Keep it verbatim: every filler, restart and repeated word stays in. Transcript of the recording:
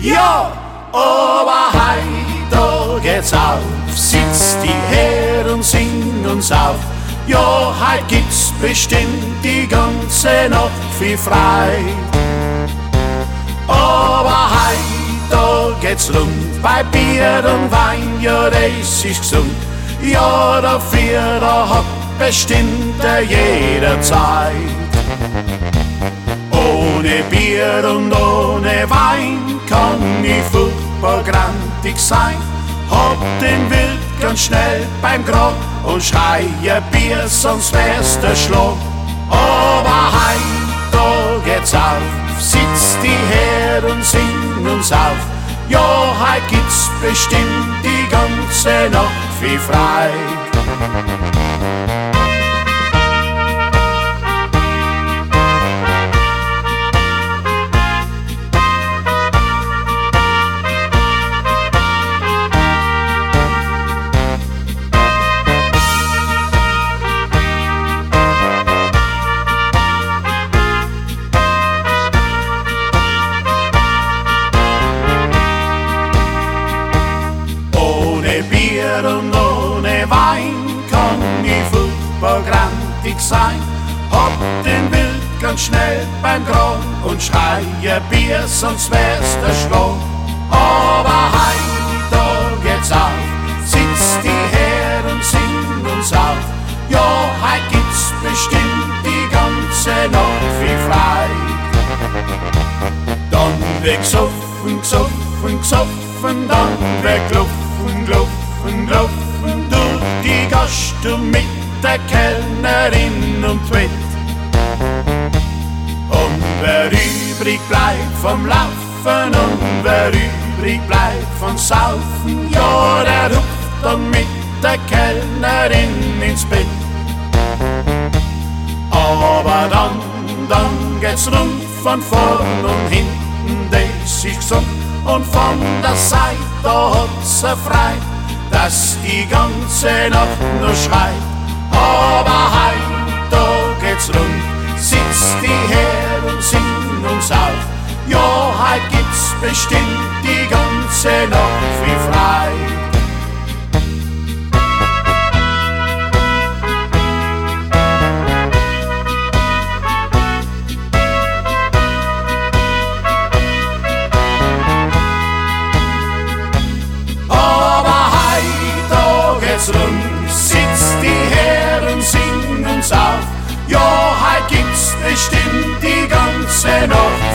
Ja, aber heut, da geht's auf, sitzt die Herren, singen's auf. Ja, heut gibt's bestimmt die ganze Nacht viel frei. Aber heut, da geht's rund, bei Bier und Wein, ja, das ist gesund. Ja, dafür, da hat bestimmt jeder Zeit. Ohne Bier und ohne Wein kann ich furchtbar grantig sein. Hab den Wild ganz schnell beim Grab und schreie Bier, sonst wär's der Schlag. Aber heut, da geht's auf, sitzt die Herren, singen's auf. Ja, heut gibt's bestimmt die ganze Nacht viel frei. Und ohne Wein kann ich furchtbar grantig sein. Hab den Wild ganz schnell beim Grab und schreie Bier, sonst wär's der Schlag. Aber heut, da geht's auf, sitzt die Herren, singen's auf. Ja, heut gibt's bestimmt die ganze Nacht viel frei. Dann wird gesoffen, gesoffen, gesoffen, dann wird gelaufen, gelaufen, gelaufen durch die Gaststube mit der Kellnerin und mit. Und wer übrig bleibt vom Laufen und wer übrig bleibt vom Saufen, ja, der hupft dann mit der Kellnerin ins Bett. Aber dann, dann geht's rund von vorn und hinten, das ist gesund. Und von der Seite, da hat's erfreut, dass die ganze Nacht nur schreit. Aber heut, da geht's rund, sitzt die Herren, singen's auf. Ja, heut gibt's bestimmt die ganze Nacht viel frei. Rund, sitzt die Herren, singen's auf. Ja, heut gibt's bestimmt die ganze Nacht